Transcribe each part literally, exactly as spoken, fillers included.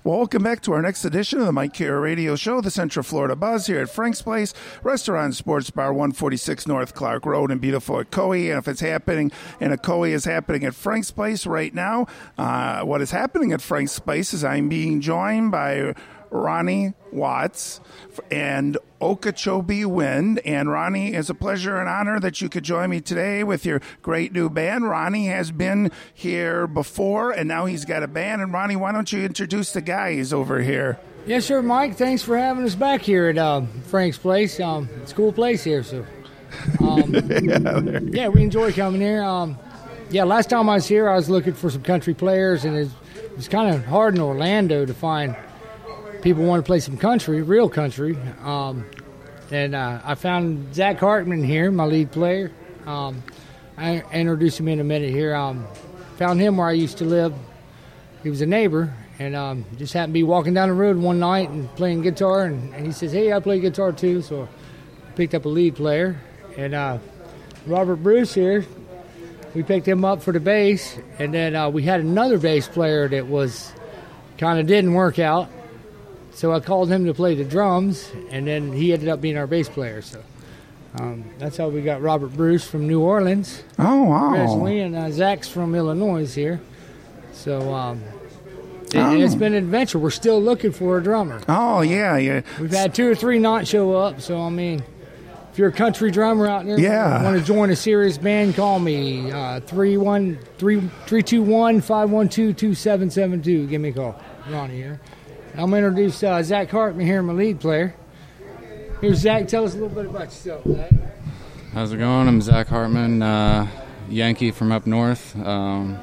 Welcome back to our next edition of the Mike Kara Radio Show, the Central Florida Buzz here at Frank's Place, Restaurant and Sports Bar, one forty-six North Clark Road in beautiful Ocoee. And if it's happening in Ocoee, is happening at Frank's Place right now. Uh, what is happening at Frank's Place is I'm being joined by Ronnie Watts and Okeechobee Wind. And Ronnie, it's a pleasure and honor that you could join me today with your great new band. Ronnie has been here before, and now he's got a band. And Ronnie, why don't you introduce the guys over here? Yes, sir, Mike. Thanks for having us back here at uh, Frank's Place. Um, it's a cool place here, so um, yeah, yeah, we enjoy coming here. Um, yeah, last time I was here, I was looking for some country players, and it was kind of hard in Orlando to find people want to play some country, real country. Um, and uh, I found Zach Hartman here, my lead player. Um, I introduced him in a minute here. Um, found him where I used to live. He was a neighbor, and um, just happened to be walking down the road one night and playing guitar. And, and he says, hey, I play guitar too. So I picked up a lead player. And uh, Robert Bruce here, we picked him up for the bass. And then uh, we had another bass player that was kind of didn't work out. So I called him to play the drums, and then he ended up being our bass player. So um, that's how we got Robert Bruce from New Orleans. Oh, wow. Originally, and uh, Zach's from Illinois here. So um, it, oh. it's been an adventure. We're still looking for a drummer. Oh, yeah. yeah. We've had two or three not show up. So, I mean, if you're a country drummer out there, yeah. want to join a serious band, call me, uh, three one three three two one five one two two seven seven two. Give me a call. Ronnie here. I'm going to introduce uh, Zach Hartman here, my lead player. Here's Zach. Tell us a little bit about yourself, Zach. How's it going? I'm Zach Hartman, uh, Yankee from up north. Um,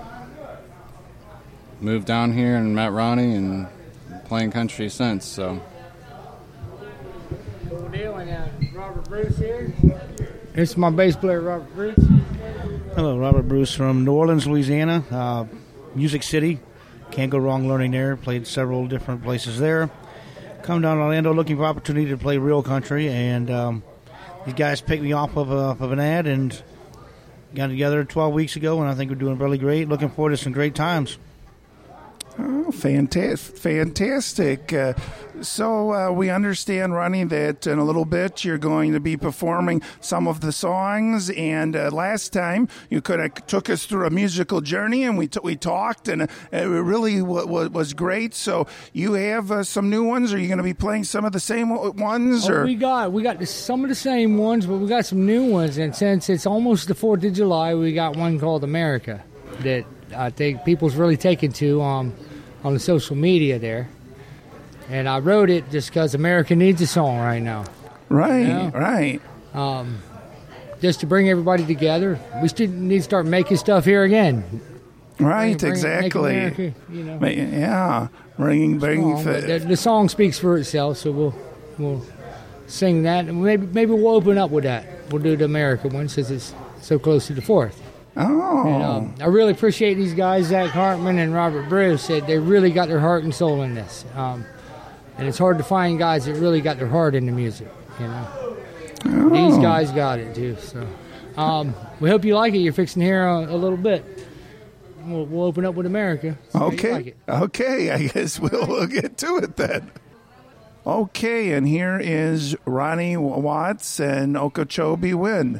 moved down here and met Ronnie and playing country since. So. Cool deal. And uh, Robert Bruce here. This is my bass player, Robert Bruce. Hello, Robert Bruce from New Orleans, Louisiana, uh, Music City. Can't go wrong learning there. Played several different places there. Come down to Orlando looking for opportunity to play real country, and um, these guys picked me off of, a, of an ad and got together twelve weeks ago, and I think we're doing really great. Looking forward to some great times. Oh, fantastic. Fantastic. Uh, so uh, we understand, Ronnie, that in a little bit you're going to be performing some of the songs. And uh, last time you could have took us through a musical journey, and we t- we talked, and uh, it really w- w- was great. So you have uh, some new ones? Are you going to be playing some of the same ones? Oh, or? we got we got some of the same ones, but we got some new ones. And since it's almost the fourth of July, we got one called America that I think people's really taken to um, on the social media there. And I wrote it just because America needs a song right now. Right, you know? right. Um, just to bring everybody together. We still need to start making stuff here again. Right, bring, bring, exactly. America, you know, yeah, bringing, bringing. Song, the, the song speaks for itself, so we'll we'll sing that, and maybe maybe we'll open up with that. We'll do the America one since it's so close to the fourth. Oh, and, um, I really appreciate these guys, Zach Hartman and Robert Bruce. Said they really got their heart and soul in this, um, and it's hard to find guys that really got their heart in the music. You know, oh. These guys got it too. So um, we hope you like it. You're fixing to hear a, a little bit. We'll, we'll open up with America. Okay, like it. okay. I guess we'll, we'll get to it then. Okay, and here is Ronnie Watts and Okeechobee Wind.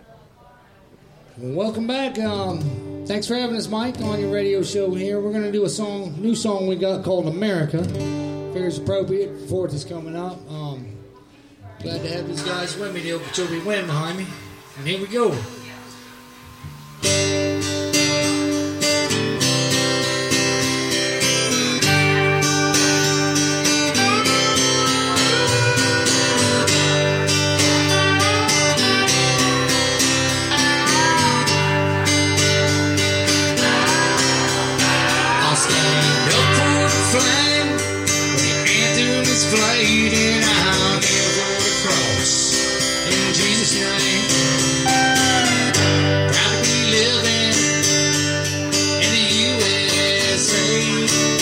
Well, welcome back. Um, thanks for having us, Mike, on your radio show here. We're going to do a song, new song we got called America. Figures appropriate. Fourth is coming up. Um, glad to have these guys with me, the Okeechobee Wind behind me. And here we go. Fading out over the cross in Jesus' name. Proud to be living in the U S A.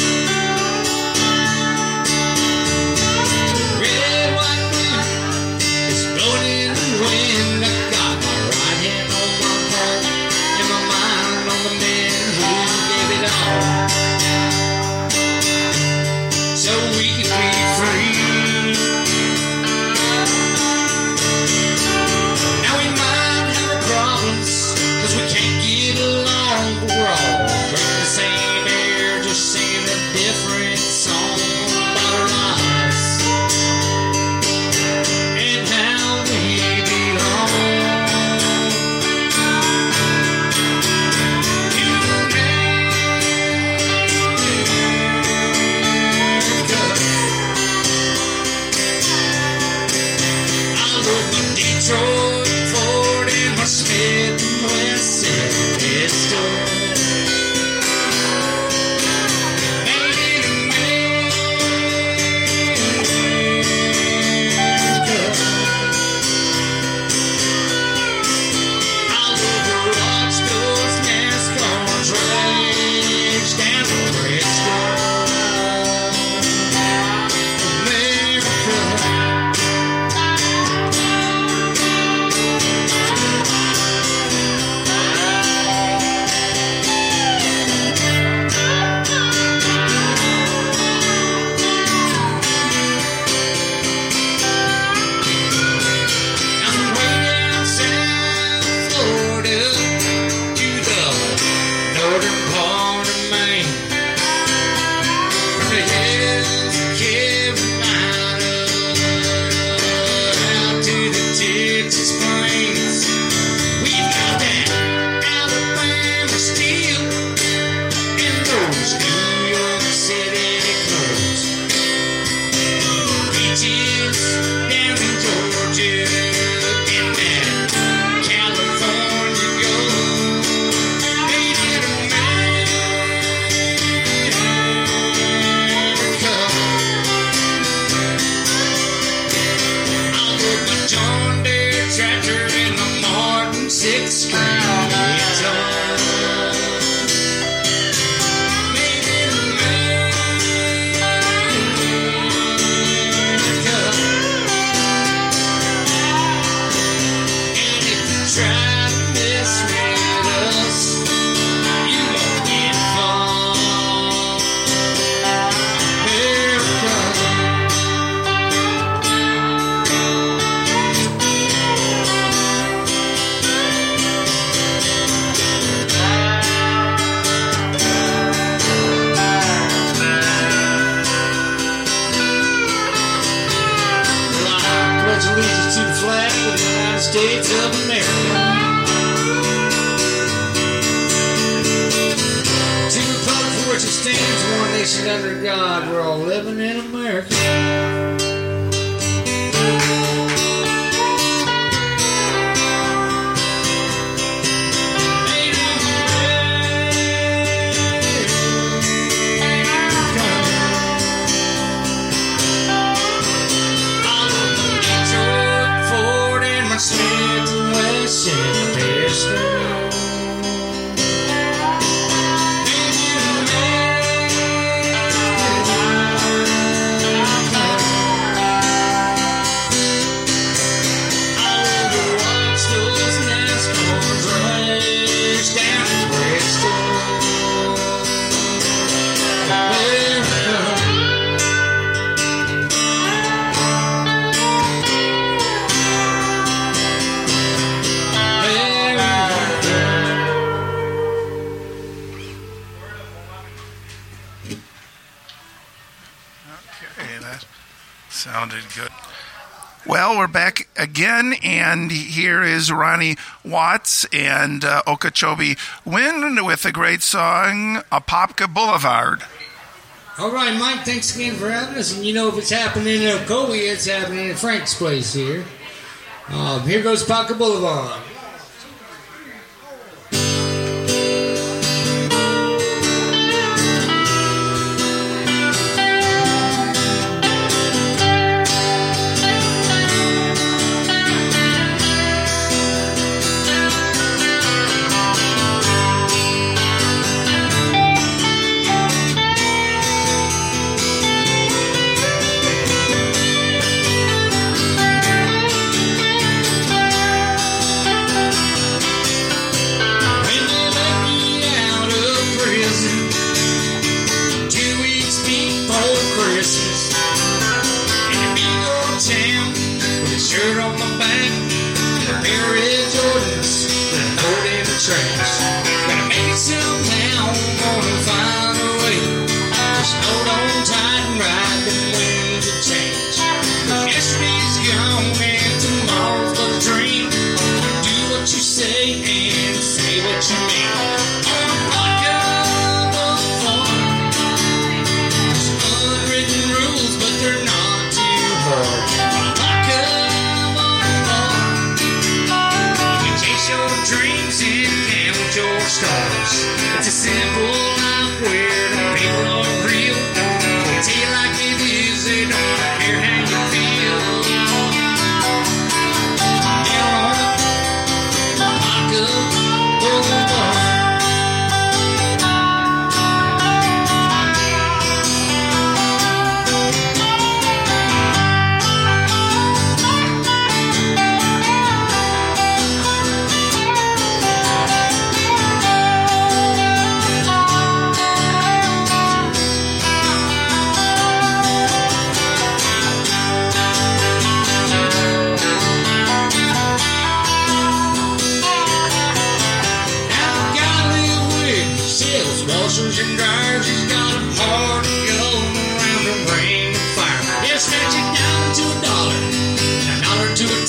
Red, white, blue is blowing in the wind. I got my right hand on my heart and my mind on the man who gave it all. So so we could be free. Now we might have our problems, cause we can't get along, but we're all breathing the same air, just singing a different song about our lives and how we belong. Detroit, Ford, and my Smith and Wesson pistol. Made in America. I love the rock stars, NASCAR's range down to Bristol. America. States of America. To the republic for which it stands, one nation under God, we're all living in America. Smith and Wesson pistol. Made in America. All the rock stars, NASCAR's race down in Bristol. America. Sounded good. Well, we're back again, and here is Ronnie Watts and uh, Okeechobee Wind with a great song, Apopka Boulevard. All right, Mike, thanks again for having us. And you know, if it's happening in Ocoee, it's happening at Frank's place here. Um, here goes Apopka Boulevard.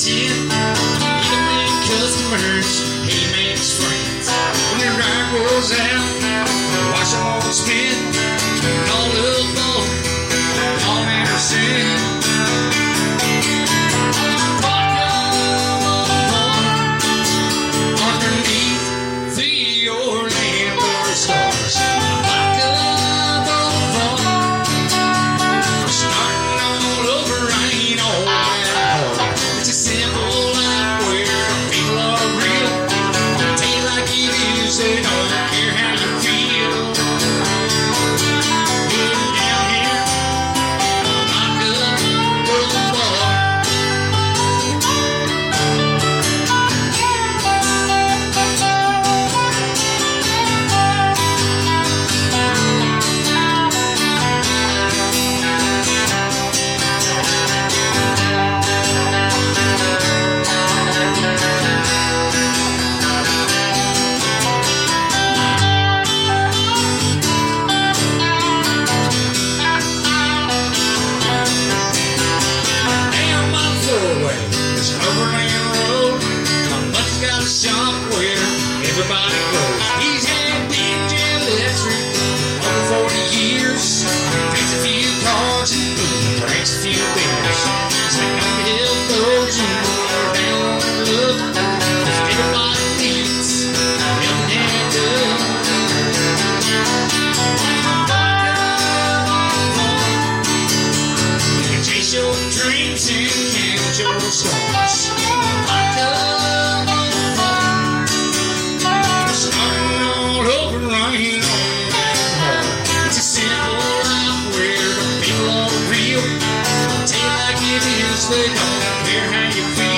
sin. He don't make customers, he makes friends. When the ride rolls out, watch them all spin. All little boy, all Anderson. Underneath the Orlando stars, like a boulevard, starting all over, ain't all that hard. It's a simple life where people are real. Tell you like it is, they don't care how you feel. Getting down here, like a boulevard. Down by the four-way, there's an overland road. My buddy's got a shop where everybody goes. He's had big jet electric over forty years. Drinks a few cards and drinks a few beers. He's like no hill goes and we're down on the look. 'Cause everybody thinks him and Doug. You can chase your dreams and count your stars. Like a boulevard, starting all over, ain't all that hard. It's a simple life where the people are real. Tell you like it is, they don't care how you feel.